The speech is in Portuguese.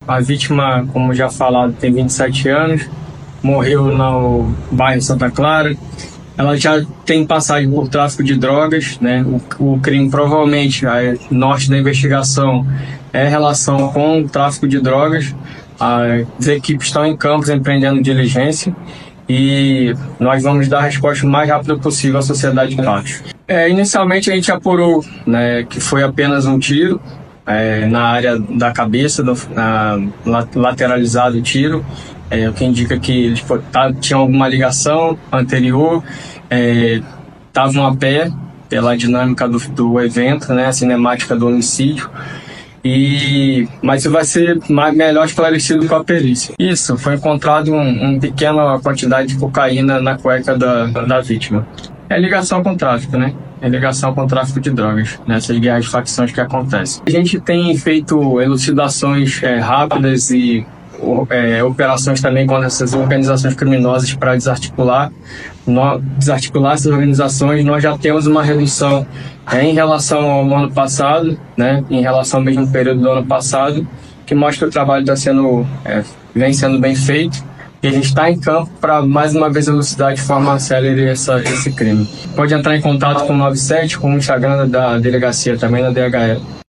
A vítima, como já falado, tem 27 anos, morreu no bairro Santa Clara. Ela já tem passagem por tráfico de drogas, né? O crime provavelmente, a norte da investigação é relação com o tráfico de drogas. As equipes estão em campos empreendendo diligência e nós vamos dar a resposta o mais rápido possível à sociedade de fatos. Inicialmente a gente apurou, né, que foi apenas um tiro na área da cabeça, lateralizado o tiro. O que indica que eles tinham alguma ligação anterior, estavam a pé pela dinâmica do evento, né, a cinemática do homicídio. Mas isso vai ser melhor esclarecido com a perícia. Isso, foi encontrado uma pequena quantidade de cocaína na cueca da vítima. É ligação com tráfico, né? É ligação com tráfico de drogas, nessas guerras de facções que acontecem. A gente tem feito elucidações rápidas e operações também contra essas organizações criminosas para desarticular essas organizações. Nós já temos uma redução em relação ao ano passado, né, em relação ao mesmo período do ano passado, que mostra que o trabalho vem sendo bem feito e a gente está em campo para mais uma vez elucidar de forma célere esse crime. Pode entrar em contato com o 97, com o Instagram da delegacia também, da DHE.